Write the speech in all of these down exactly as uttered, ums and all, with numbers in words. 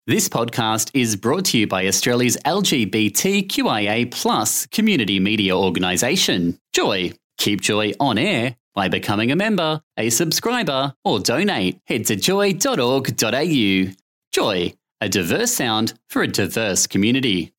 This podcast is brought to you by Australia's L G B T Q I A plus community media organisation, Joy. Keep Joy on air by becoming a member, a subscriber, or donate. Head to joy dot org dot a u. Joy, a diverse sound for a diverse community.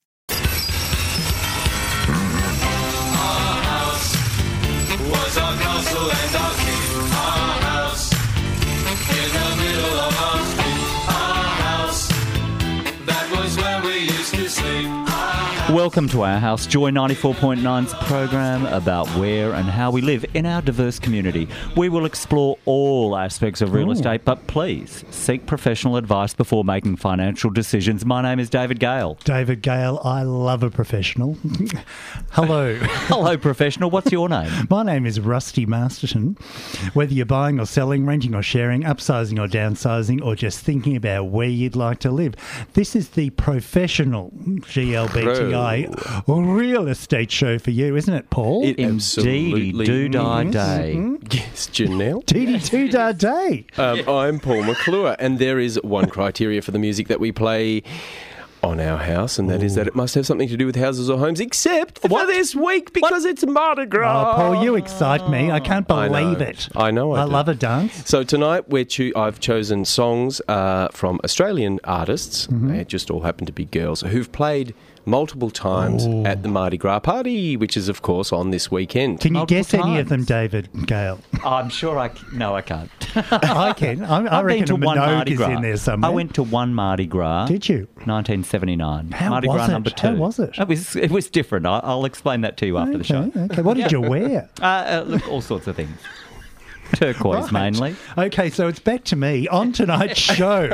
Welcome to Our House, Joy ninety-four point nine's program about where and how we live in our diverse community. We will explore all aspects of real Ooh. estate, but please seek professional advice before making financial decisions. My name is David Gale. David Gale, I love a professional. Hello. Hello, professional. What's your name? My name is Rusty Masterton. Whether you're buying or selling, renting or sharing, upsizing or downsizing, or just thinking about where you'd like to live, this is the professional G L B T I real estate show for you, isn't it, Paul? It Indeed, do-die day. Yes, Janelle. Dee do-da day. Um, I'm Paul McClure, and there is one criteria for the music that we play on Our House, and that Ooh. is that it must have something to do with houses or homes, except for what? this week, because what? it's Mardi Gras. Oh, Paul, you excite me. I can't believe I know. it. I know I, I do. love a dance. So tonight we're cho- I've chosen songs uh, from Australian artists, Mm-hmm. they just all happen to be girls, who've played multiple times Ooh. at the Mardi Gras party, which is, of course, on this weekend. Can you Multiple guess any of times. them, David Gale? I'm sure I... C- no, I can't. I can. I, I I've reckon been to a one Minogue Mardi is Gras. in there somewhere. I went to one Mardi Gras. Did you? nineteen seventy-nine. How Mardi was Gras it? number two. How was it? It was, it was different. I, I'll explain that to you after the show. Okay, okay. What did you wear? Uh, uh, look, all sorts of things. Turquoise, Right. mainly. Okay, so it's back to me. On tonight's show,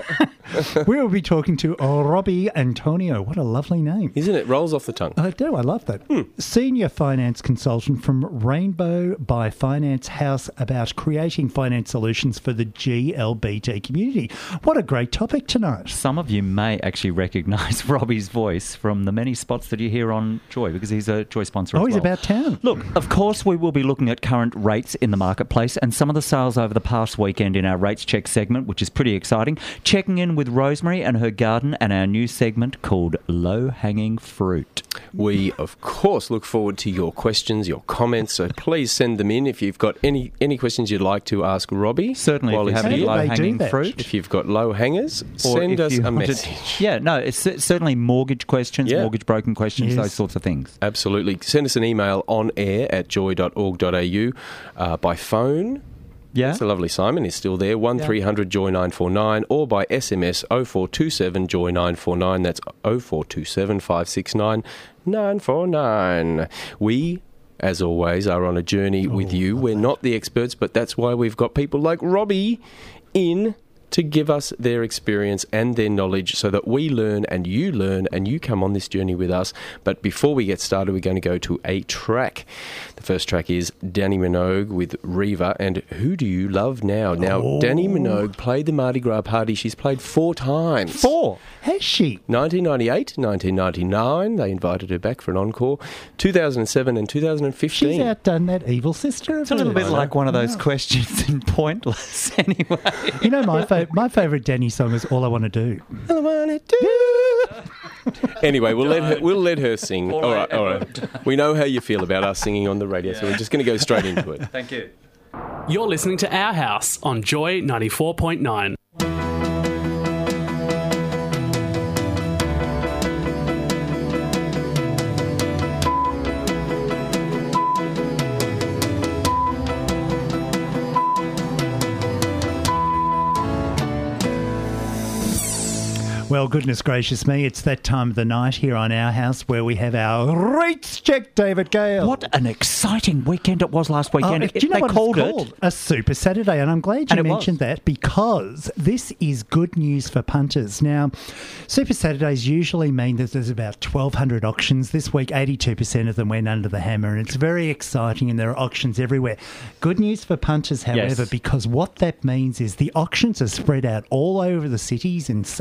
we will be talking to Robbie Antonio. What a lovely name. Isn't it? Rolls off the tongue. I do. I love that. Hmm. Senior finance consultant from Rainbow by Finance House about creating finance solutions for the G L B T community. What a great topic tonight. Some of you may actually recognise Robbie's voice from the many spots that you hear on Joy, because he's a Joy sponsor Oh, as he's well. about town. Look, of course, we will be looking at current rates in the marketplace and some of the sales over the past weekend in our Rates Check segment, which is pretty exciting. Checking in with Rosemary and her garden and our new segment called Low Hanging Fruit. We, of course, look forward to your questions, your comments, so please send them in if you've got any any questions you'd like to ask Robbie. Certainly, while if you he's have any here. How do they low-hanging do that? fruit. If you've got low hangers, Or send if us you a wanted- message. Yeah, no, it's cer- certainly mortgage questions, Yeah. mortgage broken questions, Yes. those sorts of things. Absolutely. Send us an email on air at joy dot org dot a u uh, by phone. Yeah? That's a lovely Simon is still there, one three hundred joy nine four nine, or by S M S oh four two seven joy nine four nine. That's oh four two seven five six nine nine four nine. We, as always, are on a journey with you. We're not the experts, but that's why we've got people like Robbie in to give us their experience and their knowledge so that we learn and you learn and you come on this journey with us. But before we get started, we're going to go to a track. The first track is Dannii Minogue with Riva and Who Do You Love Now? Now, Oh. Dannii Minogue played the Mardi Gras party. She's played four times. Four. Has she? nineteen ninety-eight, nineteen ninety-nine, they invited her back for an encore. two thousand seven and two thousand fifteen. She's outdone that evil sister of It's a little bit hers. like one of those questions in Pointless, anyway. You know, my fa- my favourite Dannii song is All I Want to Do. All I wanna do. Anyway, we'll let her. We'll let her sing. All right, all right. We know how you feel about us singing on the radio, so we're just going to go straight into it. Thank you. You're listening to Our House on Joy ninety-four point nine. Well, goodness gracious me, it's that time of the night here on Our House where we have our Rates Check, David Gale. What an exciting weekend it was last Oh, weekend. do you know they what called it's it called? A Super Saturday, and I'm glad you And it mentioned was. that because this is good news for punters. Now, Super Saturdays usually mean that there's about twelve hundred auctions. This week, eighty-two percent of them went under the hammer, and it's very exciting, and there are auctions everywhere. Good news for punters, however, Yes. because what that means is the auctions are spread out all over the cities and suburbs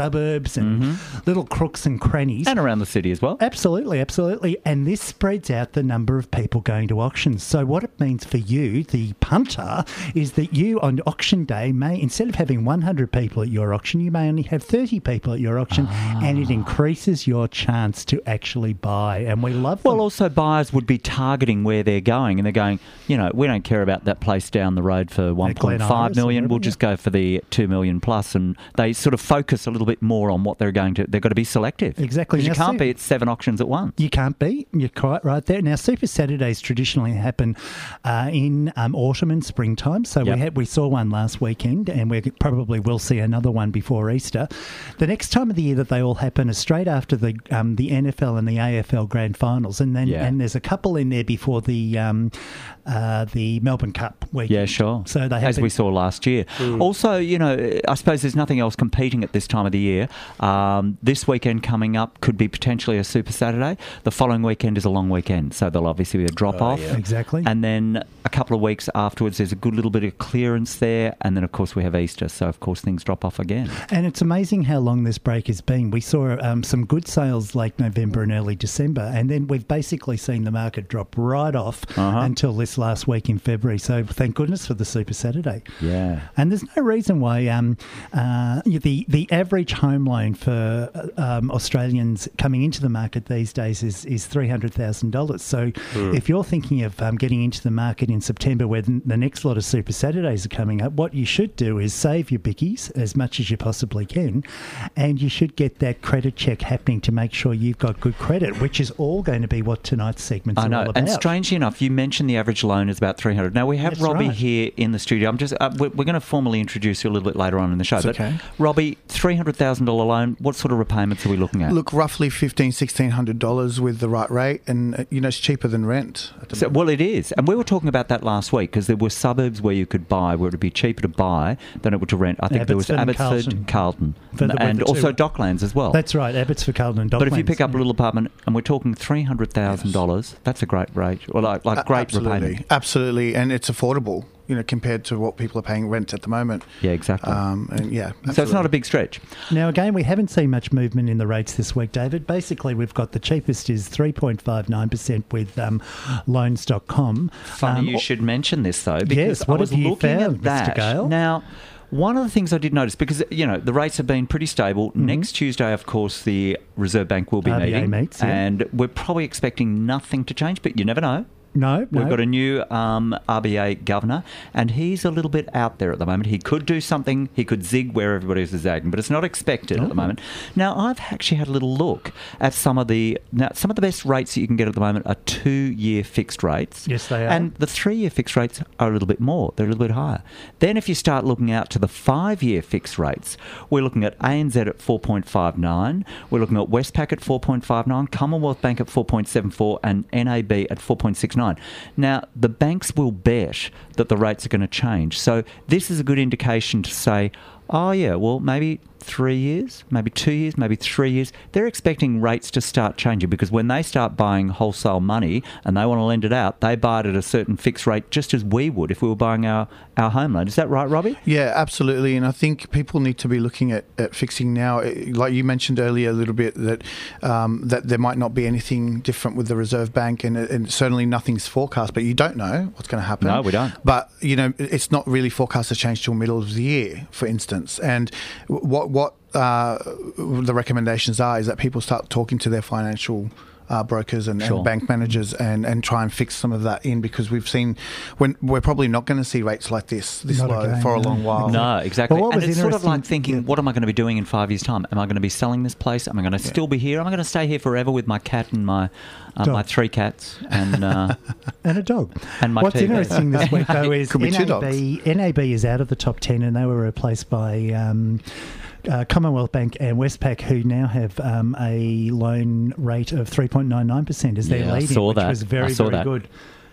sharps and Mm-hmm. little crooks and crannies. And around the city as well. Absolutely, absolutely. And this spreads out the number of people going to auctions. So what it means for you, the punter, is that you on auction day may, instead of having one hundred people at your auction, you may only have thirty people at your auction, Ah. and it increases your chance to actually buy. And we love them. Well, also buyers would be targeting where they're going, and they're going, you know, we don't care about that place down the road for one point five million. We'll just go for the two million plus, and they sort of focus a little bit more on what they're going to. They've got to be selective. Exactly. Because you Now, can't see- be at seven auctions at once. You can't be. You're quite right there. Now, Super Saturdays traditionally happen uh, in um, autumn and springtime. So Yep. we had we saw one last weekend, and we probably will see another one before Easter. The next time of the year that they all happen is straight after the um, the N F L and the A F L grand finals, and then Yeah. and there's a couple in there before the um, uh, the Melbourne Cup weekend. Yeah, sure. So they as happen- we saw last year. Also, you know, I suppose there's nothing else competing at this time of the year. Um, this weekend coming up could be potentially a Super Saturday. The following weekend is a long weekend, so there'll obviously be a drop off. yeah. Exactly. And then a couple of weeks afterwards, there's a good little bit of clearance there, and then of course we have Easter, so of course things drop off again. And it's amazing how long this break has been. We saw um, some good sales late November and early December, and then we've basically seen the market drop right off Uh-huh. until this last week in February. So thank goodness for the Super Saturday. Yeah. And there's no reason why um, uh, the the average home loan for uh, um, Australians coming into the market these days is, is three hundred thousand dollars. So if you're thinking of um, getting into the market in September when the next lot of Super Saturdays are coming up, what you should do is save your bickies as much as you possibly can, and you should get that credit check happening to make sure you've got good credit, which is all going to be what tonight's segments I are know, all about. and strangely enough, you mentioned the average loan is about three hundred. Now we have That's Robbie right. here in the studio. I'm just uh, we're, we're going to formally introduce you a little bit later on in the show. That's but okay. Robbie, three hundred thousand dollar loan. What sort of repayments are we looking at? Look, roughly fifteen hundred dollars, sixteen hundred dollars with the right rate, and uh, you know it's cheaper than rent. At the So, moment. well, it is, and we were talking about that last week because there were suburbs where you could buy where it would be cheaper to buy than it would to rent. I think there was Abbotsford and Abbotsford, Carlton, For the- and with the also two. Docklands as well. That's right, Abbotsford, Carlton and Docklands. But if you pick up yeah. a little apartment and we're talking three hundred thousand dollars, that's a great rate, or like, like A- great absolutely, repayment. absolutely, and it's affordable, you know, compared to what people are paying rent at the moment. Yeah, exactly. Um, and yeah, so it's absolutely. not a big stretch. Now, again, we haven't seen much movement in the rates this week, David. Basically, we've got the cheapest is three point five nine percent with um, loans dot com. Funny Um, you should mention this though, because Yes, what I was have you looking found, at that. Mister Gale? Now, one of the things I did notice, because you know the rates have been pretty stable. Mm-hmm. Next Tuesday, of course, the Reserve Bank will be R B A meeting, meets, yeah. and we're probably expecting nothing to change, but you never know. No, no. We've got a new um, R B A governor, and he's a little bit out there at the moment. He could do something. He could zig where everybody else is zagging, but it's not expected at the Oh. moment. Now, I've actually had a little look at some of the now some of the best rates that you can get at the moment are two-year fixed rates. Yes, they are. And the three-year fixed rates are a little bit more. They're a little bit higher. Then, if you start looking out to the five-year fixed rates, we're looking at A N Z at four point five nine. We're looking at Westpac at four point five nine, Commonwealth Bank at four point seven four, and N A B at four point six nine. Now, the banks will bet that the rates are going to change. So this is a good indication to say, oh, yeah, well, maybe three years, maybe two years, maybe three years. They're expecting rates to start changing because when they start buying wholesale money and they want to lend it out, they buy it at a certain fixed rate just as we would if we were buying our, our home loan. Is that right, Robbie? Yeah, absolutely. And I think people need to be looking at, at fixing now. Like you mentioned earlier a little bit, that um, that there might not be anything different with the Reserve Bank, and, and certainly nothing's forecast, but you don't know what's going to happen. No, we don't. But, you know, it's not really forecast to change till middle of the year, for instance. And what, what uh, the recommendations are is that people start talking to their financial Uh, brokers and, Sure. and bank managers and, and try and fix some of that in, because we've seen when we're probably not going to see rates like this this Not low again, for a no. long while. No, exactly. But what And was it's sort of interesting- like thinking, yeah. what am I going to be doing in five years' time? Am I going to be selling this place? Am I going to still be here? Am I going to stay here forever with my cat and my uh, Dog. my three cats and uh, And a dog. And my What's T V. interesting this week, though, is Could be two N A B, N A B is out of the top ten, and they were replaced by um, uh, Commonwealth Bank and Westpac, who now have um, a loan rate of three point nine nine percent as their Yeah, I leading, saw which that. was very, I saw very that. good.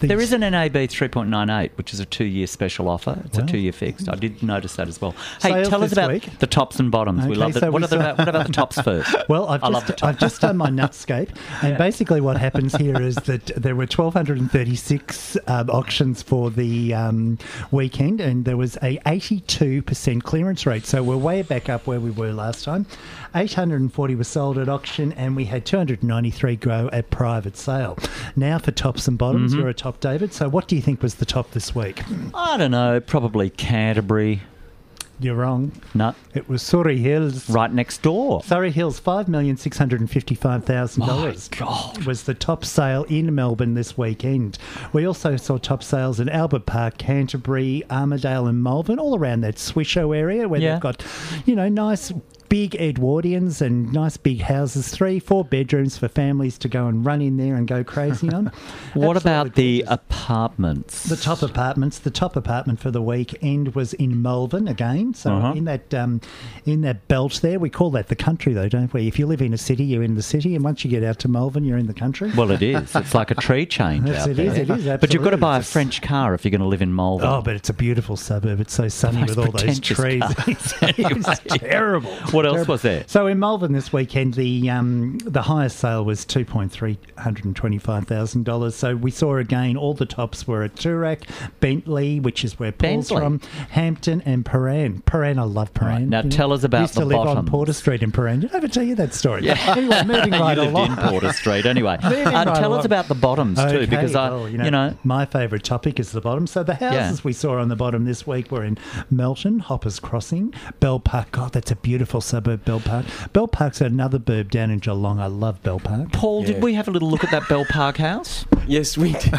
these- There is an N A B three point nine eight, which is a two-year special offer. It's Wow. a two-year fixed. I did notice that as well. Hey, Sales tell us this about week. the tops and bottoms. we Okay, love it. so What, we are the, saw- what about the tops first? Well, I've I just, love the I've tops. just done my Nutscape, and basically what happens here is that there were one thousand two hundred thirty-six um, auctions for the um, weekend, and there was a eighty-two percent clearance rate. So we're way back up where we were last time. eight hundred forty were sold at auction, and we had two hundred ninety-three go at private sale. Now for tops and bottoms, Mm-hmm. you're a top, David. So what do you think was the top this week? I don't know. Probably Canterbury. You're wrong. No, It was Surrey Hills. right next door. Surrey Hills, five million six hundred fifty-five thousand dollars My God. was the top sale in Melbourne this weekend. We also saw top sales in Albert Park, Canterbury, Armidale and Malvern, all around that Swisho area where Yeah. they've got, you know, nice big Edwardians and nice big houses, three, four bedrooms for families to go and run in there and go crazy on. What Absolutely about the gorgeous. apartments? The top apartments. The top apartment for the weekend was in Melbourne again. So Uh-huh. in that um, in that belt there, we call that the country, though, don't we? If you live in a city, you're in the city, and once you get out to Melbourne, you're in the country. Well, it is. It's like a tree change Yes, out it there. is, it is, But you've got to absolutely. buy a It's a- French car if you're going to live in Malvern. Oh, but it's a beautiful suburb. It's so sunny Most with all those pretentious trees. cars. It's terrible. What else Terrible. was there? So in Melbourne this weekend, the um, the highest sale was two point three hundred twenty-five thousand dollars. So we saw again all the tops were at Toorak, Bentley, which is where Paul's Bentley. from, Hampton, and Paran. Paran, I love Paran. Right, now You know, tell us about I used the to live on bottoms. Porter Street in Paran. Did I ever tell you that story? Anyway, moving right you lived along. in Porter Street anyway. Moving Uh, right tell us along. about the bottoms too, Okay, because I, well, you know, my favourite topic is the bottom. So the houses Yeah. we saw on the bottom this week were in Melton, Hoppers Crossing, Bell Park. God, that's a beautiful suburb, Bell Park. Bell Park's another burb down in Geelong. I love Bell Park. Paul, Yeah. did we have a little look at that Bell Park house? Yes, we did.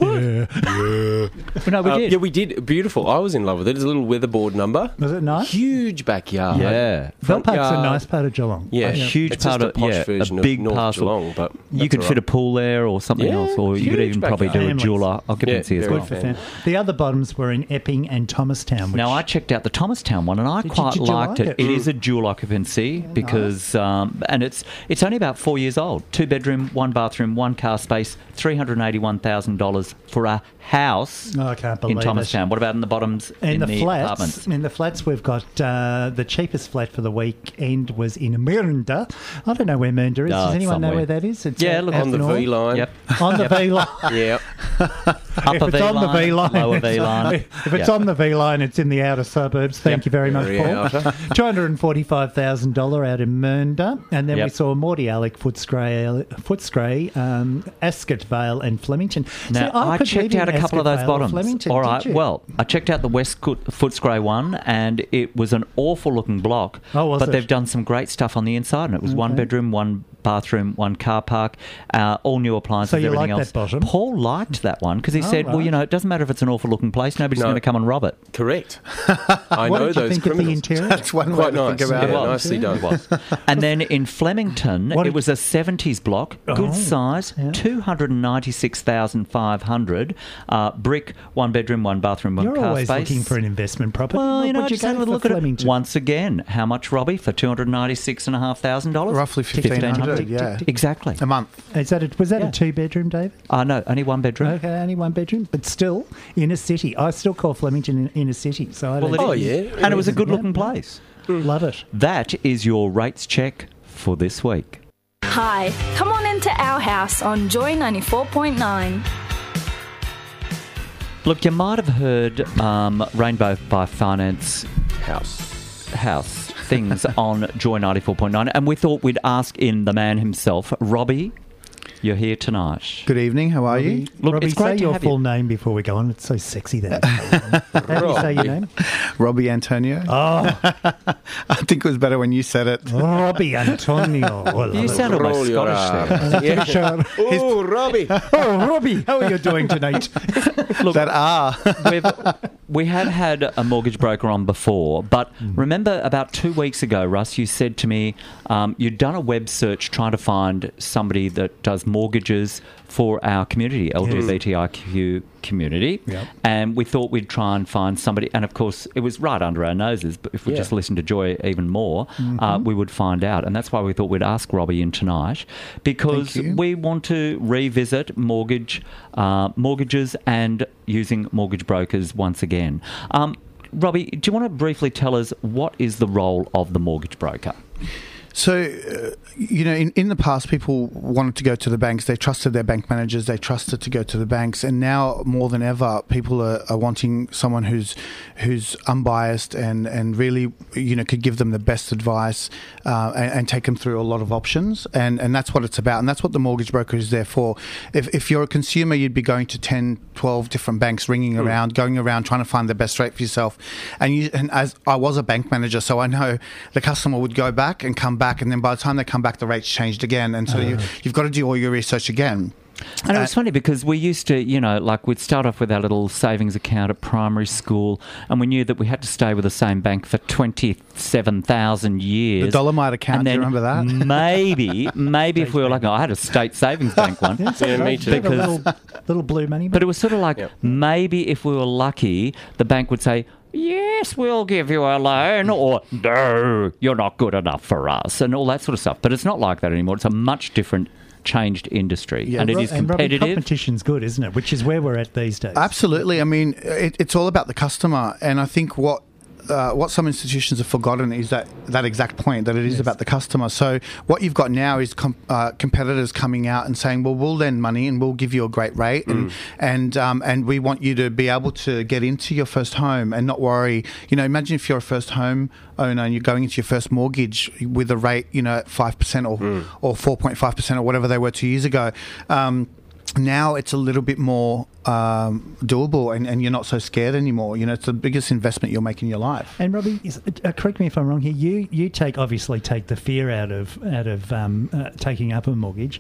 No, we Uh, did. yeah, we did. Beautiful. I was in love with it. It's a little weatherboard number. Was it nice? Huge backyard. Yeah. Bell Front Park's yard. a nice part of Geelong. Yeah, A huge it's part just a of- posh yeah, a version big of North parcel. Geelong, but You that's could all fit a right. pool there or something Yeah, else, or you could huge even probably do a backyard. jeweler occupancy Yeah, as very well. For fan. fam- The other bottoms were in Epping and Thomastown. Which Now, I checked out the Thomastown one, and I Did you- quite did you liked like it. it? It is a dual occupancy because, um, and it's it's only about four years old. Two bedroom, one bathroom, one car space, three hundred eighty-one thousand dollars for a house Oh, I can't in believe it. Thomastown. What about in the bottoms? In, in the, flats, apartments? in the flats, we've got uh, the cheapest flat for the weekend was in Mernda. I don't know where Mernda is. Oh, Does it's anyone know somewhere. where that is? It's Yeah, out- look, out on the north. V line. Yep. On the V line. Yeah. Upper if it's on the V line, lower it's- V line. If it's Yeah. on the V line, it's in the outer suburbs. Thank Yep. you very much, Very Paul. outer. Two hundred and forty-five thousand dollar out in Mernda, and then we Yep. saw Morty Alec, Footscray, Footscray, um, Ascot Vale, and Flemington. Now, See, I, could checked live out in a couple of Ascot those Vale or bottoms. Flemington, All did right, you? well, I checked out the West Coot- Footscray one, and it was an awful looking block. Oh, was but it? they've done some great stuff on the inside, and it was one Okay. bedroom, one bathroom, one car park, uh, all new appliances, So you everything like else. that bottom? Paul liked that one because he Oh, said, well, right. you know, it doesn't matter if it's an awful looking place, nobody's No. going to come and rob it. Correct. I What know did you those think of the criminals. interior? That's one way Quite to nice. think about Yeah, it. nicely done. It was. And then in Flemington, What it did- was a seventies block, good Oh, size, yeah. two hundred ninety-six thousand five hundred, uh, brick, one bedroom, one bathroom, one You're car always space. looking for an investment property. Well, What you know, would I you just had a go little for look at it. Flemington? Once again, how much, Robbie, for two hundred ninety-six thousand five hundred dollars? Roughly fifteen hundred, yeah. Exactly. A month. Is that a, was that Yeah. a two-bedroom, Dave? Uh, no, only one bedroom. Okay, only one bedroom, but still in a city. I still call Flemington in, in a city, so I Well, don't it Oh, is. yeah. And it was a is, good yeah. looking place. love it. That is your rates check for this week. Hi, come on into our house on Joy ninety-four point nine. Look, you might have heard um, Rainbow by Finance House. House things on Joy ninety-four point nine, and we thought we'd ask in the man himself, Robbie. You're here tonight. Good evening. How are you? Look, Robbie, it's great say to your have full you. name before we go on. It's so sexy that. How do you say your name? Robbie Antonio. Oh, I think it was better when you said it. Robbie Antonio. Oh, I love You it. sound almost Roll your Scottish R. there. Yeah. Sure. Oh, Robbie. Oh, Robbie, how are you doing tonight? Look, That R. we've, we have had a mortgage broker on before, but remember about two weeks ago, Russ, you said to me um, you'd done a web search trying to find somebody that does mortgages for our community, L G B T I Q community, Yep. and we thought we'd try and find somebody, and of course it was right under our noses, but if we Yeah. just listened to Joy even more, uh, we would find out, and that's why we thought we'd ask Robbie in tonight, because Thank you. we want to revisit mortgage, uh, mortgages and using mortgage brokers once again. Um, Robbie, do you want to briefly tell us what is the role of the mortgage broker? So, uh, you know, in, in the past, people wanted to go to the banks. They trusted their bank managers. They trusted to go to the banks. And now, more than ever, people are, are wanting someone who's who's unbiased and, and really, you know, could give them the best advice uh, and, and take them through a lot of options. And, and that's what it's about. And that's what the mortgage broker is there for. If, if you're a consumer, you'd be going to ten, twelve different banks, ringing Hmm. around, going around, trying to find the best rate for yourself. And, you, and as I was a bank manager, so I know the customer would go back and come back. And then by the time they come back, the rates changed again. And so you, you've got to do all your research again. And it was funny because we used to, you know, like we'd start off with our little savings account at primary school, and we knew that we had to stay with the same bank for twenty-seven thousand years. The Dolomite account, and do you then remember that? Maybe, maybe if we were like, oh, I had a state savings bank one. Yeah, me too. Have a little, little blue money. But it was sort of like, Yep. maybe if we were lucky, the bank would say, yes, we'll give you a loan, or no, you're not good enough for us, and all that sort of stuff. But it's not like that anymore. It's a much different, changed industry, Yeah, and it Ro- is and Robbie, competitive. competition's good, isn't it? Which is where we're at these days. Absolutely. I mean, it, it's all about the customer. And I think what uh, what some institutions have forgotten is that, that exact point, that it is Yes. about the customer. So what you've got now is com- uh, competitors coming out and saying, well, we'll lend money and we'll give you a great rate. And and, um, and we want you to be able to get into your first home and not worry. You know, imagine if you're a first home owner and you're going into your first mortgage with a rate, you know, at five percent or, or four point five percent or whatever they were two years ago. Um, now it's a little bit more um, doable, and, and you're not so scared anymore. You know, it's the biggest investment you'll make in your life. And Robbie, is, uh, correct me if I'm wrong here. You you take obviously take the fear out of out of um, uh, taking up a mortgage.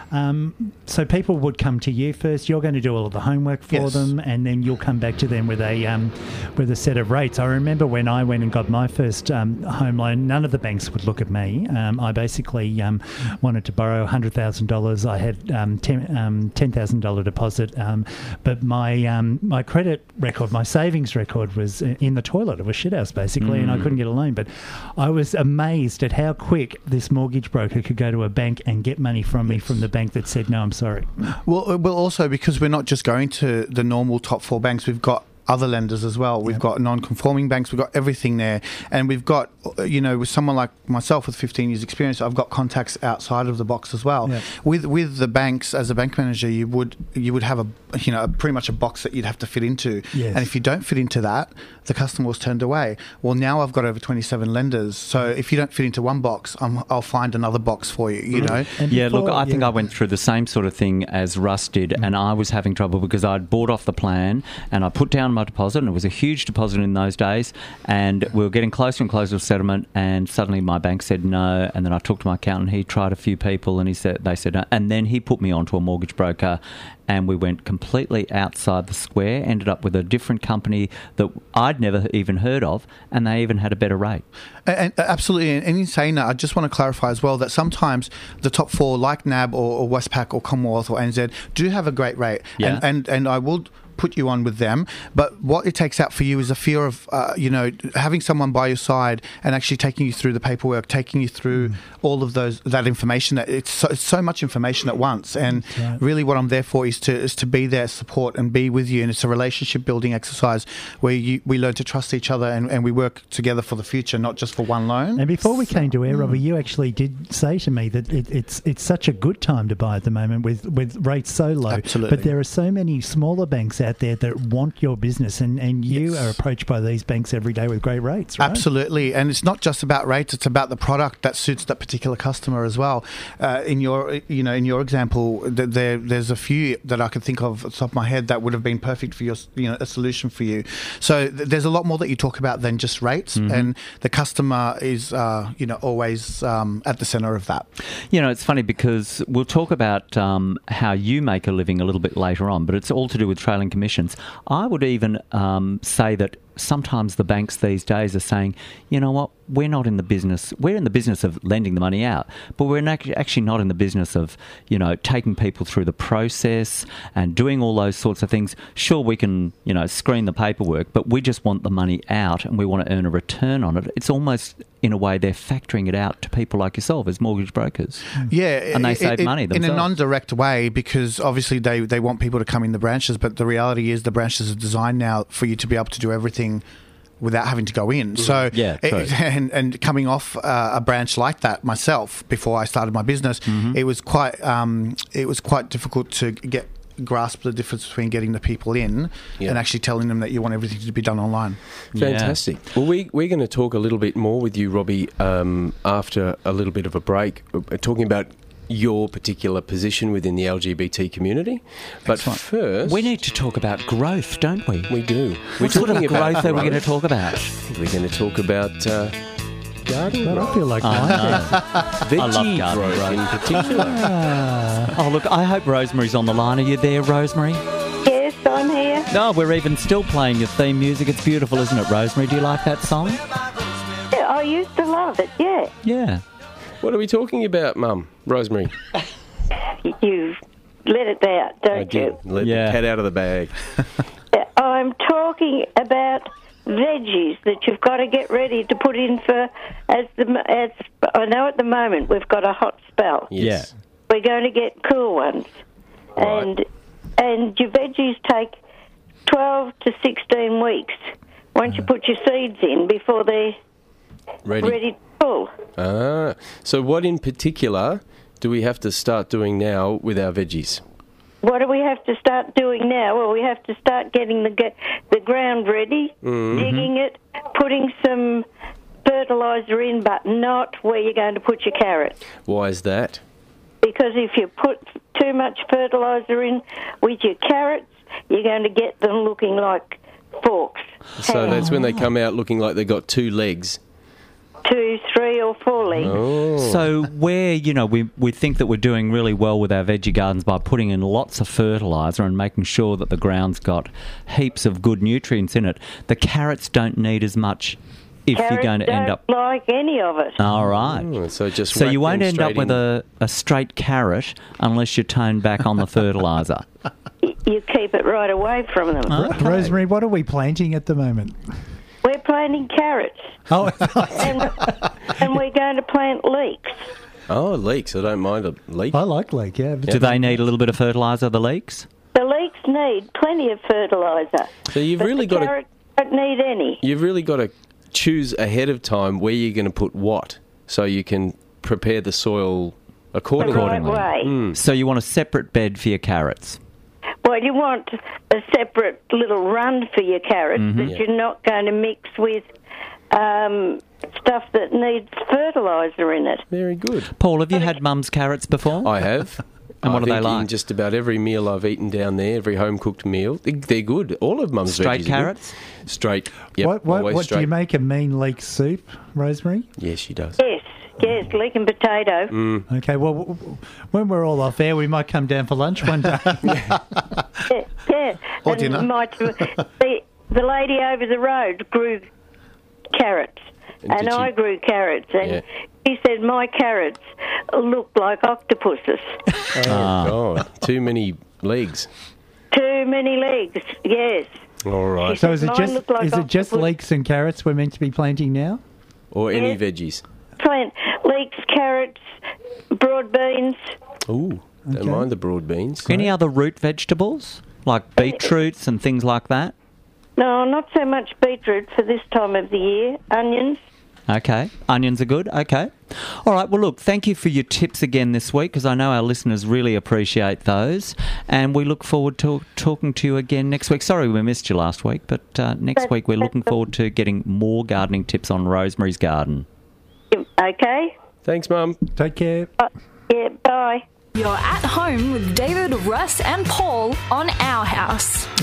Um, so people would come to you first. You're going to do all of the homework for Yes. them, and then you'll come back to them with a um, with a set of rates. I remember when I went and got my first um, home loan, none of the banks would look at me. Um, I basically um, wanted to borrow one hundred thousand dollars. I had um, ten um, ten thousand dollars deposit, um, but my um, my credit record, my savings record was in the toilet. It was shithouse basically, and I couldn't get a loan. But I was amazed at how quick this mortgage broker could go to a bank and get money from me from the bank that said, no, I'm sorry. Well, uh, well, also because we're not just going to the normal top four banks, we've got other lenders as well. We've Yep. got non-conforming banks. We've got everything there, and we've got, uh, you know, with someone like myself with fifteen years experience, I've got contacts outside of the box as well. Yep. With with the banks, as a bank manager, you would you would have a you know pretty much a box that you'd have to fit into, Yes. and if you don't fit into that, the customer was turned away. Well, now I've got over twenty-seven lenders, so if you don't fit into one box, I'm, I'll find another box for you. You know. And Yeah, before- look, I think yeah. I went through the same sort of thing as Russ did, and I was having trouble because I'd bought off the plan and I put down my deposit, and it was a huge deposit in those days, and we were getting closer and closer to settlement, and suddenly my bank said no, and then I talked to my accountant. He tried a few people, and he said they said no, and then he put me onto a mortgage broker, and we went completely outside the square, ended up with a different company that I'd never even heard of, and they even had a better rate. And, and absolutely, and in saying that, I just want to clarify as well that sometimes the top four, like N A B or, or Westpac or Commonwealth or N Z, do have a great rate, Yeah. and, and and I will put you on with them, but what it takes out for you is a fear of uh, you know having someone by your side and actually taking you through the paperwork, taking you through Mm. all of those that information. That it's so, it's so much information at once, and right. really what I'm there for is to is to be there, support, and be with you. And it's a relationship building exercise where you, we learn to trust each other, and, and we work together for the future, not just for one loan. And before we came to air, Robbie, you actually did say to me that it, it's it's such a good time to buy at the moment with, with rates so low. Absolutely. But there are so many smaller banks out there that want your business, and, and you Yes. are approached by these banks every day with great rates, right? Absolutely, and it's not just about rates; it's about the product that suits that particular customer as well. Uh, in your, you know, in your example, th- there there's a few that I can think of at the top of my head that would have been perfect for your, you know, a solution for you. So th- there's a lot more that you talk about than just rates, and the customer is, uh, you know, always um, at the centre of that. You know, it's funny because we'll talk about um, how you make a living a little bit later on, but it's all to do with trailing commissions. I would even um, say that sometimes the banks these days are saying, you know what, we're not in the business, we're in the business of lending the money out, but we're not, actually not in the business of, you know, taking people through the process and doing all those sorts of things. Sure, we can, you know, screen the paperwork, but we just want the money out and we want to earn a return on it. It's almost, in a way, they're factoring it out to people like yourself as mortgage brokers. Yeah. And they it, save it, money themselves. In a non-direct way, because obviously they, they want people to come in the branches, but the reality is the branches are designed now for you to be able to do everything without having to go in. So, Yeah, it, true. and, and coming off uh, a branch like that myself before I started my business, Mm-hmm. it was quite um, it was quite difficult to get grasp the difference between getting the people in Yeah. and actually telling them that you want everything to be done online. Fantastic. Well, we, we're going to talk a little bit more with you, Robbie, um, after a little bit of a break, uh, talking about your particular position within the L G B T community. But first... We need to talk about growth, don't we? We do. What sort of talking about growth are we going to growth. talk about? We're going to talk about uh, garden Well, growth. I feel like I mine. know. I love Veggie garden growth growth. in particular. Oh, look, I hope Rosemary's on the line. Are you there, Rosemary? Yes, I'm here. No, we're even still playing your theme music. It's beautiful, isn't it, Rosemary? Do you like that song? Yeah, I used to love it, yeah. Yeah. What are we talking about, Mum? Rosemary. You let it out, don't I did. you? Let Yeah. the cat out of the bag. I'm talking about veggies that you've got to get ready to put in for, as the as I know at the moment we've got a hot spell. Yes. We're going to get cool ones. Right. And and your veggies take twelve to sixteen weeks once you put your seeds in before they're Ready. ready to pull. Ah. So what in particular do we have to start doing now with our veggies? What do we have to start doing now? Well, we have to start getting the ga- the ground ready, Mm-hmm. digging it, putting some fertiliser in, but not where you're going to put your carrots. Why is that? Because if you put too much fertiliser in with your carrots, you're going to get them looking like forks. So that's when they come out looking like they've got two legs. Two, three or four legs. Oh. So where, you know, we, we think that we're doing really well with our veggie gardens by putting in lots of fertiliser and making sure that the ground's got heaps of good nutrients in it, the carrots don't need as much if Carrots you're going to don't end up... like any of it. All right. Oh, so just So whack you won't them end up straight with in. a, a straight carrot unless you tone back on the fertiliser. Y- You keep it right away from them. Okay. Rosemary, what are we planting at the moment? We're planting carrots, Oh, and, and we're going to plant leeks. Oh, leeks. I don't mind a leek. I like leek, yeah. Do they need a little bit of fertiliser, the leeks? The leeks need plenty of fertiliser. So you've but really the got to carrots don't need any. you've really got to choose ahead of time where you're going to put what, so you can prepare the soil The accordingly. right Accordingly. way. So you want a separate bed for your carrots? Well, you want a separate little run for your carrots Mm-hmm. that you're not going to mix with um, stuff that needs fertiliser in it. Very good. Paul, have you had mum's carrots before? I have. And what I are they think like? In just about every meal I've eaten down there, every home cooked meal, they- they're good. All of Mum's Straight veggies are good. carrots? Straight. Yep. what what, always what do straight. you make a mean leek soup, Rosemary? Yes, she does. Yes, yes, leek and potato. Mm. Okay, well, w- w- when we're all off air, we might come down for lunch one day. Yeah, yeah. Or and dinner. My, the, the lady over the road grew carrots, And and did I she- grew carrots, and Yeah. he said my carrots look like octopuses. Oh, God. Too many legs. Too many legs, yes. All right. So is it Mine just look like is it just octopus. leeks and carrots we're meant to be planting now? Or any Yeah. veggies. Plant leeks, carrots, broad beans. Ooh, don't Okay. mind the broad beans. Any other root vegetables, like beetroots and things like that? No, not so much beetroot for this time of the year. Onions. Okay. Onions are good. Okay. All right. Well, look, thank you for your tips again this week, because I know our listeners really appreciate those. And we look forward to talking to you again next week. Sorry we missed you last week, but uh, next That's- week we're looking that's- forward to getting more gardening tips on Rosemary's Garden. Okay. Thanks, Mum. Take care. Uh, yeah, bye. You're at home with David, Russ, and Paul on Our House.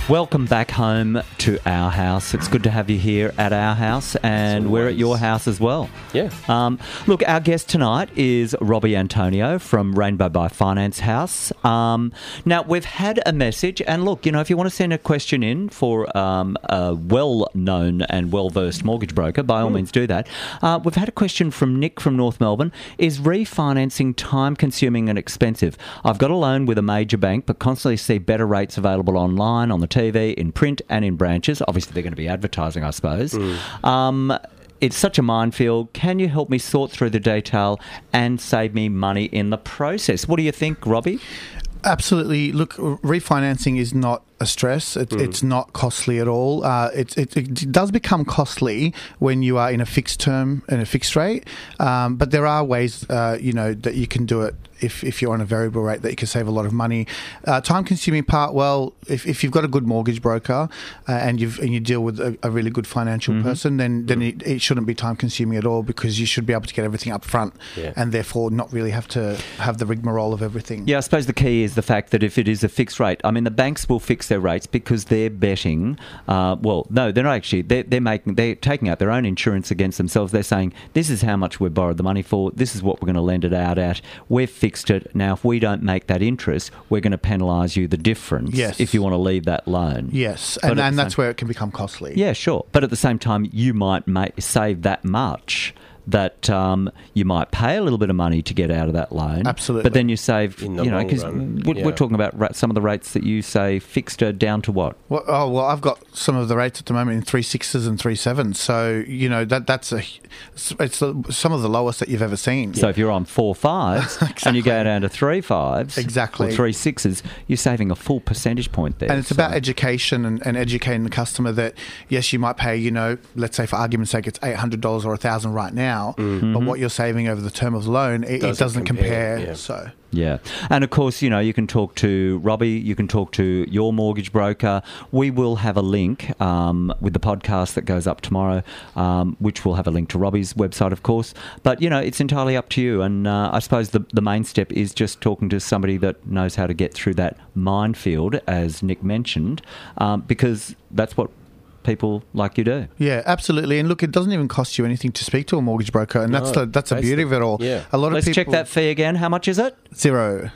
Welcome back home to our house. It's good to have you here at our house, and we're at your house as well. Yeah. Um, look, our guest tonight is Robbie Antonio from Rainbow by Finance House. Um, now, we've had a message, and look, you know, if you want to send a question in for um, a well-known and well-versed mortgage broker, by all mm. means do that. Uh, we've had a question from Nick from North Melbourne. Is refinancing time-consuming and expensive? I've got a loan with a major bank, but constantly see better rates available online, on the T V, in print and in branches. Obviously, they're going to be advertising, I suppose. Mm. Um, it's such a minefield. Can you help me sort through the detail and save me money in the process? What do you think, Robbie? Absolutely. Look, refinancing is not a stress. It, mm. It's not costly at all. Uh, it, it, it does become costly when you are in a fixed term and a fixed rate, um, but there are ways, uh, you know, that you can do it if, if you're on a variable rate that you can save a lot of money. Uh, time-consuming part, well, if, if you've got a good mortgage broker uh, and you've and you deal with a, a really good financial mm-hmm. person, then then mm. it, it shouldn't be time-consuming at all, because you should be able to get everything up front yeah. and therefore not really have to have the rigmarole of everything. Yeah, I suppose the key is the fact that if it is a fixed rate, I mean, the banks will fix their rates because they're betting. Uh, well, no, they're not actually. They're, they're making. They're taking out their own insurance against themselves. They're saying, this is how much we borrowed the money for. This is what we're going to lend it out at. We've fixed it. Now, if we don't make that interest, we're going to penalise you the difference. Yes. If you want to leave that loan. Yes, and, and that's same, where it can become costly. Yeah, sure. But at the same time, you might make, save that much that um, you might pay a little bit of money to get out of that loan. Absolutely. But then you save, in the you know, long because run. we're, Yeah. we're talking about ra- some of the rates that you say fixed are down to what? Well, oh, well, I've got some of the rates at the moment in three sixes and three sevens. So, you know, that that's a, it's a, some of the lowest that you've ever seen. So if you're on four fives exactly. and you go down to three fives exactly. or three sixes, you're saving a full percentage point there. And it's so. about education and, and educating the customer that, yes, you might pay, you know, let's say for argument's sake, it's eight hundred dollars or one thousand dollars right now, mm-hmm. but what you're saving over the term of the loan, it doesn't, it doesn't compare. compare yeah. So yeah. And of course, you know, you can talk to Robbie, you can talk to your mortgage broker. We will have a link um, with the podcast that goes up tomorrow, um, which will have a link to Robbie's website, of course. But, you know, it's entirely up to you. And uh, I suppose the, the main step is just talking to somebody that knows how to get through that minefield, as Nick mentioned, um, because that's what people like you do. Yeah, absolutely. And look, it doesn't even cost you anything to speak to a mortgage broker, and that's no, the that's the beauty of it all. Yeah. A lot Let's of people check that fee again. How much is it? Zero.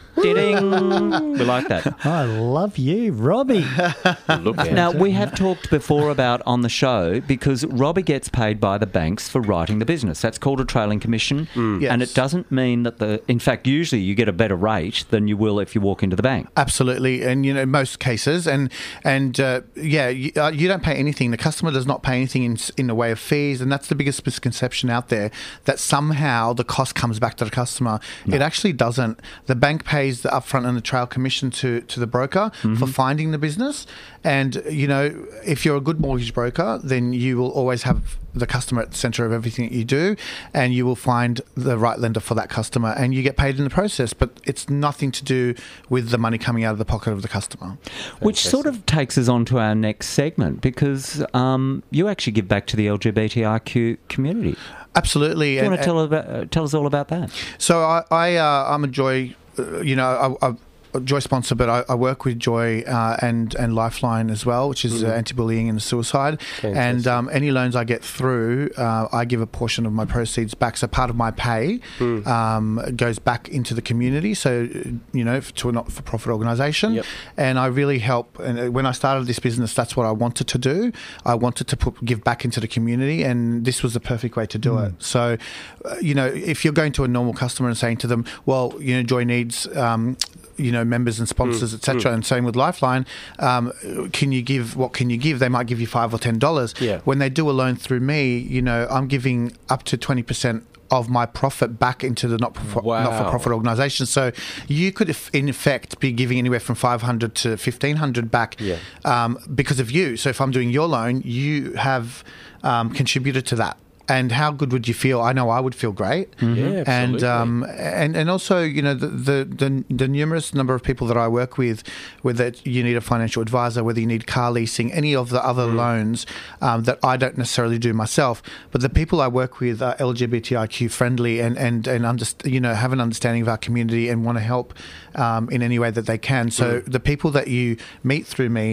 Ding. We like that. I love you, Robbie. Look at Now, we have talked before about on the show, because Robbie gets paid by the banks for writing the business. That's called a trailing commission. Mm. Yes. And it doesn't mean that the... In fact, usually you get a better rate than you will if you walk into the bank. Absolutely. And, you know, in most cases. And, and uh, yeah, you, uh, you don't pay anything. The customer does not pay anything in, in the way of fees. And that's the biggest misconception out there, that somehow the cost comes back to the customer. No. It actually doesn't. The bank pays the upfront and the trail commission to, to the broker mm-hmm. for finding the business. And, you know, if you're a good mortgage broker, then you will always have the customer at the centre of everything that you do, and you will find the right lender for that customer, and you get paid in the process. But it's nothing to do with the money coming out of the pocket of the customer. Which sort of takes us on to our next segment, because um, you actually give back to the L G B T I Q community. Absolutely. Do you and, want to tell, about, uh, tell us all about that? So I, I, uh, I'm a Joy... You know, I, I, Joy sponsor, but I, I work with Joy uh, and and Lifeline as well, which is mm-hmm. uh, anti-bullying and suicide. Fantastic. And um, any loans I get through, uh, I give a portion of my proceeds back. So part of my pay mm. um, goes back into the community. So, you know, to a not-for-profit organisation. Yep. And I really help. And when I started this business, that's what I wanted to do. I wanted to put give back into the community, and this was the perfect way to do mm. it. So, uh, you know, if you're going to a normal customer and saying to them, well, you know, Joy needs... Um, you know, members and sponsors, mm, et cetera. Mm. And same with Lifeline. Um, can you give, what can you give? They might give you five or ten dollars. Yeah. When they do a loan through me, you know, I'm giving up to twenty percent of my profit back into the not for, wow. not-for-profit organisation. So you could, in effect, be giving anywhere from five hundred to fifteen hundred back yeah. um, because of you. So if I'm doing your loan, you have um, contributed to that. And how good would you feel? I know I would feel great. Mm-hmm. Yeah, absolutely. And um, and and also, you know, the, the the the numerous number of people that I work with, whether you need a financial advisor, whether you need car leasing, any of the other mm. loans um, that I don't necessarily do myself, but the people I work with are L G B T I Q friendly and and and underst- you know, have an understanding of our community and want to help um, in any way that they can. So mm. the people that you meet through me.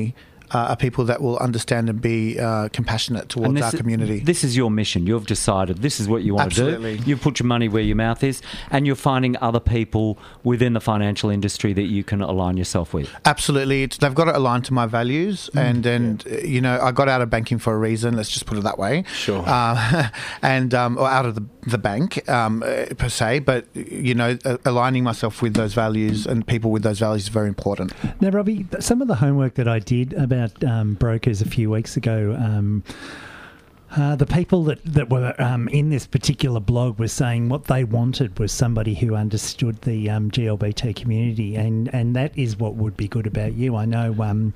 uh, are people that will understand and be uh, compassionate towards And this our is- community. This is your mission. You've decided this is what you want Absolutely. to do. You've put your money where your mouth is, and you're finding other people within the financial industry that you can align yourself with. Absolutely, it's, they've got to align to my values, and and uh, you know, I got out of banking for a reason. Let's just put it that way. Sure. Uh, and um, or out of the the bank um, uh, per se, but you know, uh, aligning myself with those values and people with those values is very important. Now, Robbie, th- some of the homework that I did about um, brokers a few weeks ago, um, uh, the people that, that were um, in this particular blog were saying what they wanted was somebody who understood the um, G L B T community, and, and that is what would be good about you. I know um,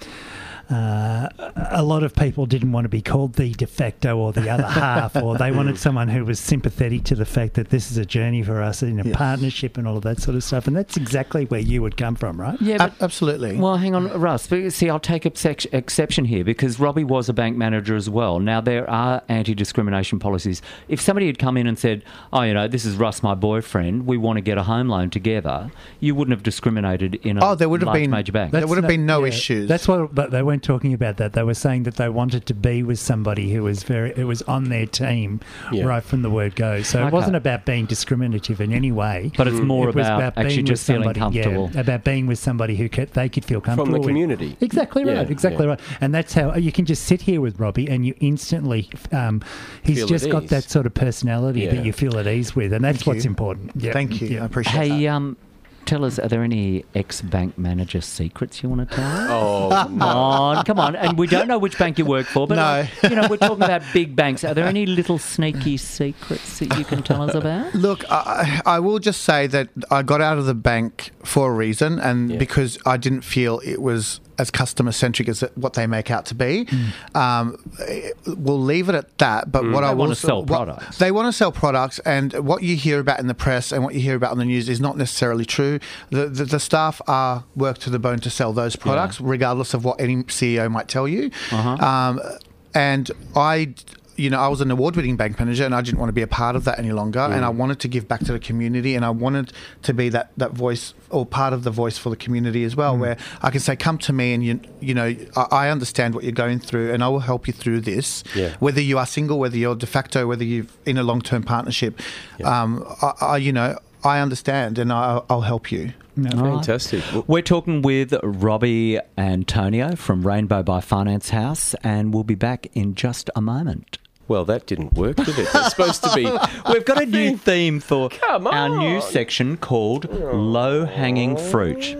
uh, a lot of people didn't want to be called the de facto or the other half, or they wanted someone who was sympathetic to the fact that this is a journey for us in a Yes. partnership and all of that sort of stuff, and that's exactly where you would come from, right? Yeah, Ab- absolutely. Well, hang on, Russ. But see, I'll take exec- exception here because Robbie was a bank manager as well. Now, there are anti-discrimination policies. If somebody had come in and said, oh, you know, this is Russ, my boyfriend, we want to get a home loan together, you wouldn't have discriminated in a Oh, there would have large been- major bank. There would have no- been no yeah, issues. That's what, but they weren't talking about that. They were saying that they wanted to be with somebody who was very, who was on their team Yeah. right from the word go. So Okay. it wasn't about being discriminative in any way. But it's more It was about being actually with just feeling somebody- yeah, comfortable. about being with somebody who could, they could feel comfortable From the with. community. Exactly right. Yeah, exactly yeah. right. And that's how you can just sit here with Robbie, and you instantly, um, he's Feel just at got ease. that sort of personality Yeah. that you feel at ease with, and that's Thank what's you. important. Yeah. Thank you. Yeah. I appreciate Hey, that. um, tell us, are there any ex-bank manager secrets you want to tell us? Oh, Come on, come on. And we don't know which bank you work for, but, No. like, you know, we're talking about big banks. Are there any little sneaky secrets that you can tell us about? Look, I, I will just say that I got out of the bank for a reason, and Yeah. because I didn't feel it was as customer centric as what they make out to be. Um, we'll leave it at that. But what They I wanna will sell what- products. They want to sell products, and what you hear about in the press and what you hear about on the news is not necessarily true. The the, the staff are worked to the bone to sell those products, regardless of what any C E O might tell you. Uh-huh. Um, and I. You know, I was an award-winning bank manager, and I didn't want to be a part of that any longer. And I wanted to give back to the community, and I wanted to be that, that voice or part of the voice for the community as well, where I can say, "Come to me, and you you know, I, I understand what you're going through, and I will help you through this. Yeah. Whether you are single, whether you're de facto, whether you're in a long-term partnership, um, I, I you know, I understand, and I, I'll help you." fantastic. Well, We're talking with Robbie Antonio from Rainbow by Finance House, and we'll be back in just a moment. well, that didn't work, did it? It's supposed to be. We've got a new theme for Come our new on. section called Low Hanging Fruit.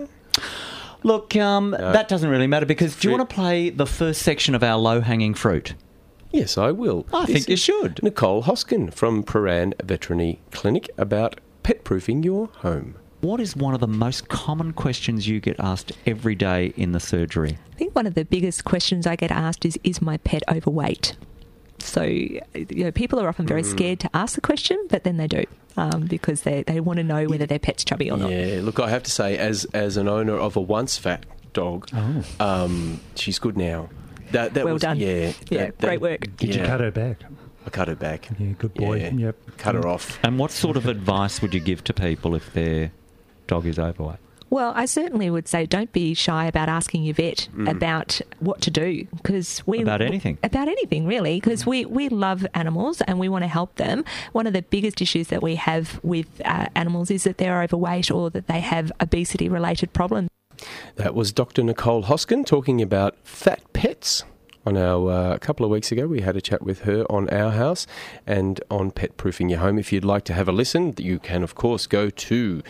Look, um, that doesn't really matter because do you Fruit. want to play the first section of our Low Hanging Fruit? Yes, I will. I This think you is should. Nicole Hoskin from Paran Veterinary Clinic about pet-proofing your home. What is one of the most common questions you get asked every day in the surgery? I think one of the biggest questions I get asked is, is my pet overweight? So, you know, people are often very scared to ask the question, but then they do um, because they, they want to know whether their pet's chubby or not. Yeah, look, I have to say, as as an owner of a once fat dog, Oh. um, she's good now. That, that Well was, done. Yeah, Yeah, that- great that- work. Did you yeah. cut her back? I cut her back. Yeah, good boy. Yeah. Yep. Cut her off. And what sort of advice would you give to people if their dog is overweight? Well, I certainly would say don't be shy about asking your vet about what to do because we About anything? about anything really because we, we love animals and we want to help them. One of the biggest issues that we have with uh, animals is that they're overweight or that they have obesity related problems. That was Doctor Nicole Hoskin talking about fat pets. On our uh, a couple of weeks ago, we had a chat with her on Our House and on Pet Proofing Your Home. If you'd like to have a listen, you can, of course, go to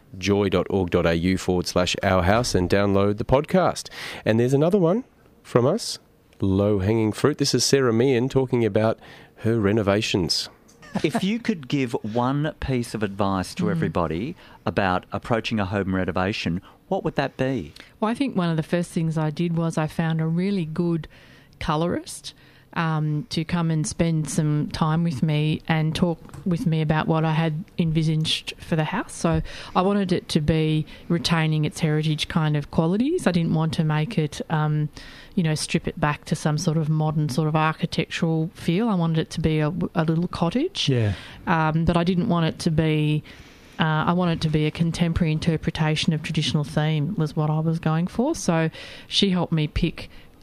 joy.org.au forward slash Our House and download the podcast. And there's another one from us, Low Hanging Fruit. This is Sarah Meehan talking about her renovations. If you could give one piece of advice to everybody about approaching a home renovation, what would that be? Well, I think one of the first things I did was I found a really good colourist um, to come and spend some time with me and talk with me about what I had envisaged for the house. So I wanted it to be retaining its heritage kind of qualities. I didn't want to make it, um, you know, strip it back to some sort of modern sort of architectural feel. I wanted it to be a, a little cottage. Yeah. Um, but I didn't want it to be... Uh, I wanted it to be a contemporary interpretation of traditional theme was what I was going for. So she helped me pick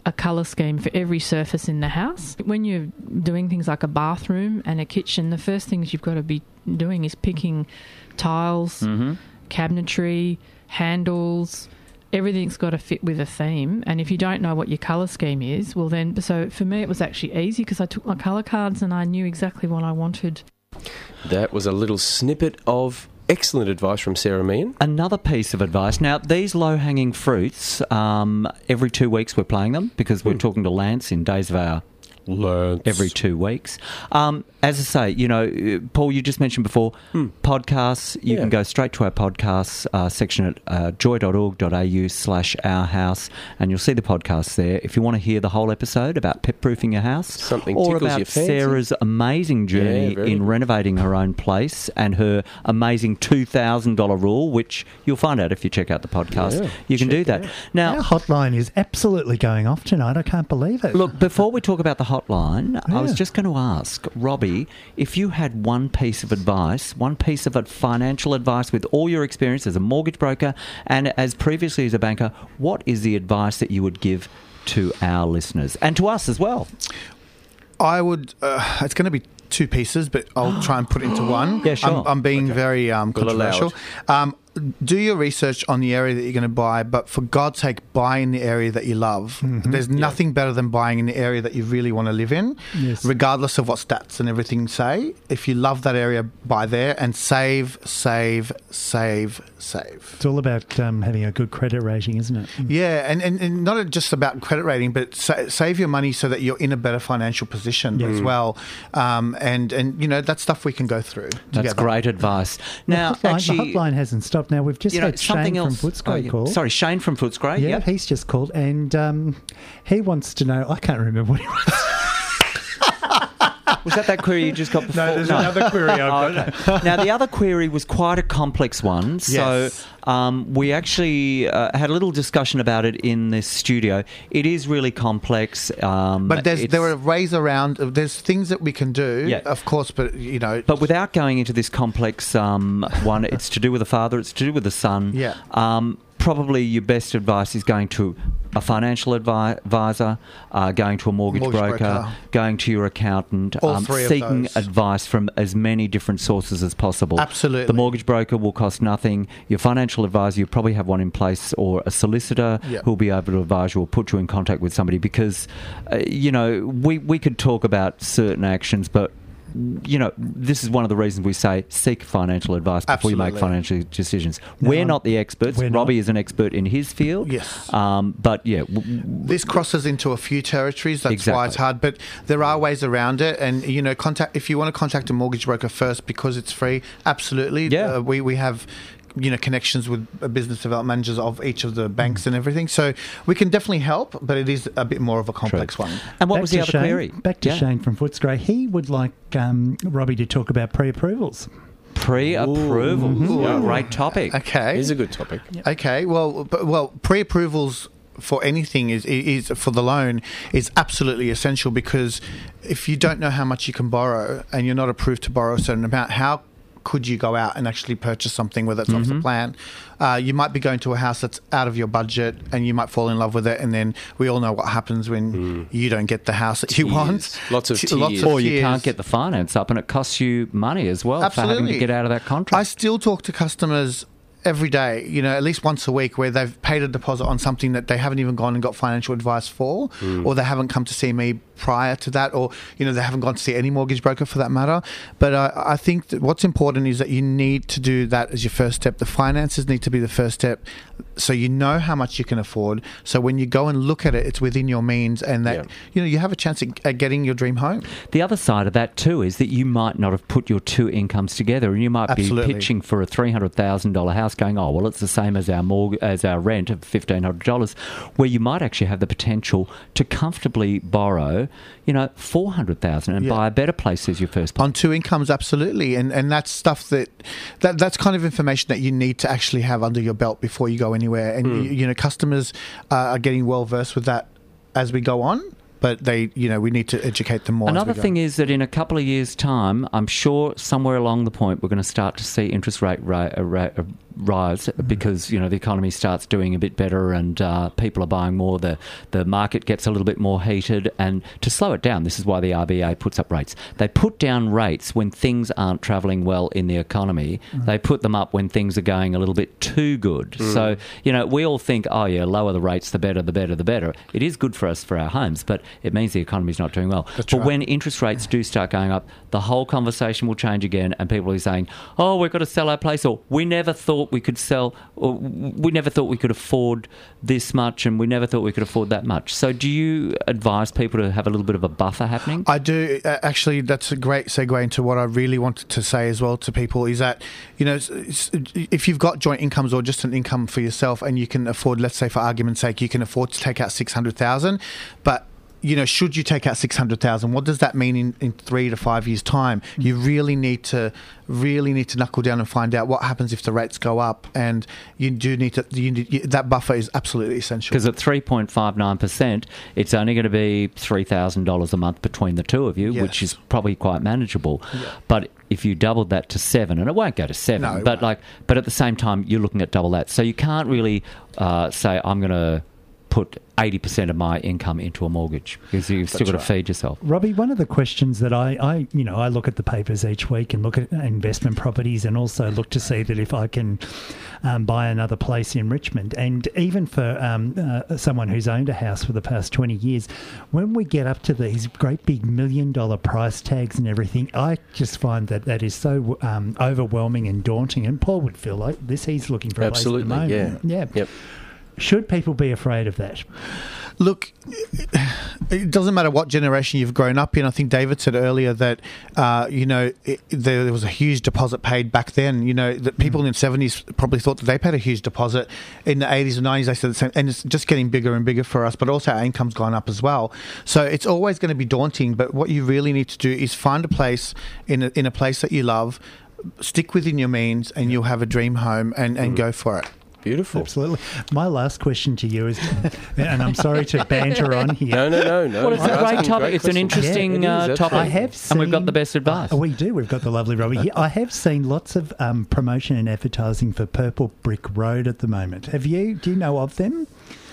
a colour scheme for every surface in the house. When you're doing things like a bathroom and a kitchen, the first things you've got to be doing is picking tiles, Mm-hmm. cabinetry, handles. Everything's got to fit with a theme. And if you don't know what your colour scheme is, well then, so for me it was actually easy because I took my colour cards and I knew exactly what I wanted. That was a little snippet of excellent advice from Sarah Meehan. Another piece of advice. Now, these low-hanging fruits, um, every two weeks we're playing them because we're talking to Lance in Days of Our Lance. every two weeks. Um, as I say, you know, Paul, you just mentioned before, Hmm. podcasts, you Yeah. can go straight to our podcasts uh, section at uh, joy.org.au slash our house, and you'll see the podcasts there. If you want to hear the whole episode about pet-proofing your house, Something or tickles about your fancy. Sarah's amazing journey Yeah, very in good. renovating her own place and her amazing two thousand dollars rule, which you'll find out if you check out the podcast. Yeah, you can check do it that. out. Now, Our hotline is absolutely going off tonight. I can't believe it. look, before we talk about the hotline, I was Yeah. just going to ask, Robbie, if you had one piece of advice, one piece of financial advice with all your experience as a mortgage broker and as previously as a banker, what is the advice that you would give to our listeners and to us as well? I would. Uh, it's going to be two pieces, but I'll try and put it into one. Yeah, sure. I'm, I'm being very um, We'll allow controversial. Um, do your research on the area that you're going to buy, but for God's sake, buy in the area that you love. There's nothing better than buying in the area that you really want to live in, Yes. regardless of what stats and everything say. If you love that area, buy there and save, save, save, save. It's all about um, having a good credit rating, isn't it? Yeah, and, and, and not just about credit rating, but sa- save your money so that you're in a better financial position Yeah. as well. Um, and, and, you know, that's stuff we can go through That's together. great advice. Now, the hotline, actually, the hotline hasn't stopped. Now, we've just you know, had something Shane else. from Footscray Oh, yeah. call. Sorry, Shane from Footscray. Yeah, Yep. he's just called, and um, he wants to know. I can't remember what he wants. Was that that query you just got before? No, there's another query I've Oh, got. okay. Now, the other query was quite a complex one. So Yes. um, we actually uh, had a little discussion about it in this studio. It is really complex. Um, But there's, it's- there are ways around. There's things that we can do, Yeah. of course, but, you know. But without going into this complex um, one, it's to do with the father, it's to do with the son. Yeah. Um, probably your best advice is going to a financial advi- advisor, uh, going to a mortgage, Mortgage broker, broker. going to your accountant, All um, three of seeking those. advice from as many different sources as possible. Absolutely. The mortgage broker will cost nothing. Your financial advisor, you probably have one in place, or a solicitor Yeah. who will be able to advise you or put you in contact with somebody because, uh, you know, we, we could talk about certain actions, but you know, this is one of the reasons we say seek financial advice before you make Absolutely. financial decisions. No, we're not the experts. we're Robbie not. is an expert in his field. Yes. Um, but yeah, w- w- This crosses into a few territories. That's Exactly. why it's hard. But there are ways around it. And, you know, contact if you want to contact a mortgage broker first because it's free, absolutely. Yeah. Uh, we, we have, you know, connections with uh, business development managers of each of the Mm. banks and everything. So we can definitely help, but it is a bit more of a complex one. and what Back was to the other Shane, query? Back to Yeah. Shane from Footscray. He would like um, Robbie to talk about pre-approvals. Pre-approval. Ooh. Ooh, great topic. Okay. Is a good topic. Okay, well, but, well, pre-approvals for anything is is for the loan is absolutely essential because if you don't know how much you can borrow and you're not approved to borrow a certain amount, how could you go out and actually purchase something where that's off the plan? Uh, you might be going to a house that's out of your budget and you might fall in love with it, and then we all know what happens when you don't get the house that you Tears. want. Lots of T- tears. Or you tears. can't get the finance up and it costs you money as well for having to Absolutely. get out of that contract. I still talk to customers every day, you know, at least once a week, where they've paid a deposit on something that they haven't even gone and got financial advice for, or they haven't come to see me prior to that, or, you know, they haven't gone to see any mortgage broker for that matter. But uh, I think that what's important is that you need to do that as your first step. The finances need to be the first step, so you know how much you can afford. So when you go and look at it, it's within your means, and that, Yeah. you know, you have a chance at, at getting your dream home. The other side of that too is that you might not have put your two incomes together, and you might Absolutely. be pitching for a three hundred thousand dollar house, going, "Oh, well, it's the same as our mortgage, as our rent of fifteen hundred dollars," where you might actually have the potential to comfortably borrow, you know, four hundred thousand and Yeah. buy a better place as your first place. On two incomes, absolutely, and and that's stuff that, that that's kind of information that you need to actually have under your belt before you go anywhere. And you, you know, customers uh, are getting well versed with that as we go on. but they, you know, we need to educate them more. Another thing is that in a couple of years' time, I'm sure somewhere along the point we're going to start to see interest rate ri- uh, ri- uh, rise because, you know, the economy starts doing a bit better and uh, people are buying more. The the market gets a little bit more heated, and to slow it down, this is why the R B A puts up rates. They put down rates when things aren't travelling well in the economy. Mm. They put them up when things are going a little bit too good. Mm. So, you know, we all think, oh yeah, lower the rates, the better, the better, the better. It is good for us for our homes, but it means the economy's not doing well. That's but right. when interest rates do start going up, the whole conversation will change again, and people will be saying, oh, we've got to sell our place, or we never thought we could sell, or we never thought we could afford this much, and we never thought we could afford that much. So do you advise people to have a little bit of a buffer happening? I do. Uh, actually, that's a great segue into what I really wanted to say as well to people is that, you know, if you've got joint incomes or just an income for yourself and you can afford, let's say for argument's sake, you can afford to take out six hundred thousand dollars, but you know, should you take out six hundred thousand dollars? What does that mean in, in three to five years' time? Mm-hmm. You really need to really need to knuckle down and find out what happens if the rates go up, and you do need to. You need, you, that buffer is absolutely essential. Because at three point five nine percent, it's only going to be three thousand dollars a month between the two of you, yes. which is probably quite manageable. Yeah. But if you doubled that to seven, and it won't go to seven, no, but like, but at the same time, you're looking at double that. So you can't really uh, say I'm going to put eighty percent of my income into a mortgage because you've still That's got right. to feed yourself. Robbie, one of the questions that I, I, you know, I look at the papers each week and look at investment properties and also look to see that if I can um, buy another place in Richmond. And even for um, uh, someone who's owned a house for the past twenty years, when we get up to these great big million dollar price tags and everything, I just find that that is so um, overwhelming and daunting. And Paul would feel like this. He's looking for a Absolutely, place at the moment. yeah. Yeah. Yep. Should people be afraid of that? Look, it doesn't matter what generation you've grown up in. I think David said earlier that, uh, you know, it, there, there was a huge deposit paid back then. You know, that people mm. in the seventies probably thought that they paid a huge deposit. In the eighties and nineties, they said the same. And it's just getting bigger and bigger for us, but also our income's gone up as well. So it's always going to be daunting, but what you really need to do is find a place in a, in a place that you love, stick within your means, and you'll have a dream home and, and mm. go for it. Beautiful. Absolutely. My last question to you is, and I'm sorry to banter on here. No, no, no, no. Well, it's a great topic. Great it's an interesting yeah, it uh, topic. I have seen, and we've got the best advice. Uh, we do. We've got the lovely Robbie here. I have seen lots of um, promotion and advertising for Purple Brick Road at the moment. Have you? Do you know of them?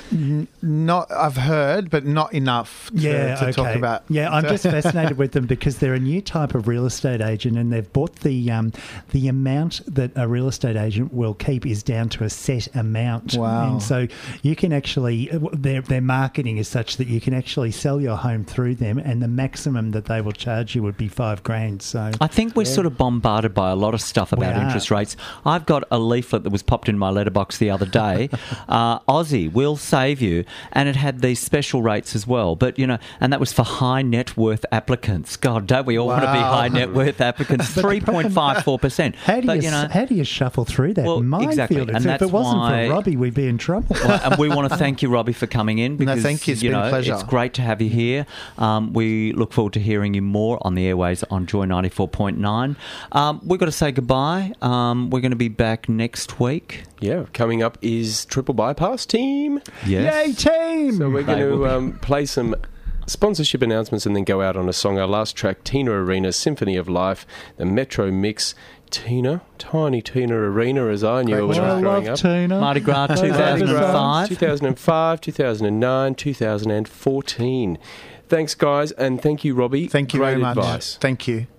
Not, I've heard, but not enough to, yeah, to okay. talk about. Yeah, I'm just fascinated with them because they're a new type of real estate agent, and they've bought the um, the amount that a real estate agent will keep is down to a set amount. Wow! And so you can actually their their marketing is such that you can actually sell your home through them, and the maximum that they will charge you would be five grand. So I think we're yeah. sort of bombarded by a lot of stuff about interest rates. I've got a leaflet that was popped in my letterbox the other day. uh, Aussie will say. Save you, and it had these special rates as well. But, you know, and that was for high net worth applicants. God, don't we all wow. want to be high net worth applicants? three point five four percent. How do but, you, you know, how do you shuffle through that well, minefield? Exactly. And if that's it wasn't why, for Robbie, we'd be in trouble. Well, and we want to thank you, Robbie, for coming in because, no, thank you. It's you been know, a pleasure. It's great to have you here. Um, we look forward to hearing you more on the airways on Joy ninety-four point nine. Um, we've got to say goodbye. Um, we're going to be back next week. Yeah, coming up is Triple Bypass Team. Yes. Yay, team! So we're going to um, play some sponsorship announcements and then go out on a song. Our last track, Tina Arena, Symphony of Life, the Metro Mix. Tina, tiny Tina Arena, as I knew when I was growing up. Tina. Mardi Gras two thousand five. two thousand five, two thousand nine, two thousand fourteen. Thanks, guys, and thank you, Robbie. Thank you Great very much. Advice. Thank you.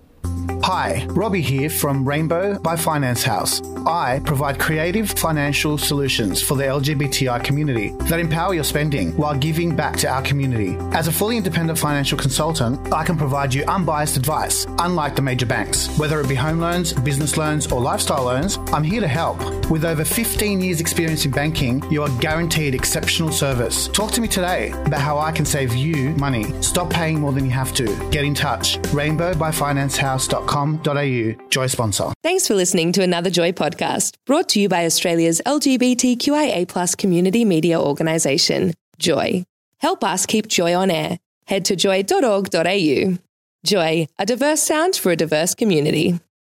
Hi, Robbie here from Rainbow by Finance House. I provide creative financial solutions for the L G B T I community that empower your spending while giving back to our community. As a fully independent financial consultant, I can provide you unbiased advice, unlike the major banks. Whether it be home loans, business loans, or lifestyle loans, I'm here to help. With over fifteen years experience in banking, you are guaranteed exceptional service. Talk to me today about how I can save you money. Stop paying more than you have to. Get in touch. rainbow by finance house dot com dot a u. Joy sponsor. Thanks for listening to another Joy podcast, brought to you by Australia's L G B T Q I A plus community media organisation, Joy. Help us keep Joy on air. Head to joy dot org dot a u. Joy, a diverse sound for a diverse community.